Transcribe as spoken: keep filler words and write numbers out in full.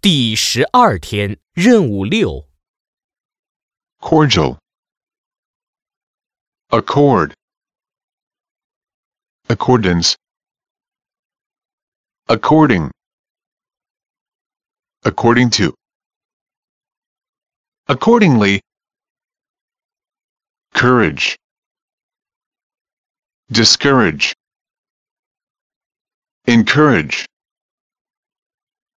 第十二天，任务六。 cordial, accord, accordance, according, according to, accordingly, courage, discourage, encourage,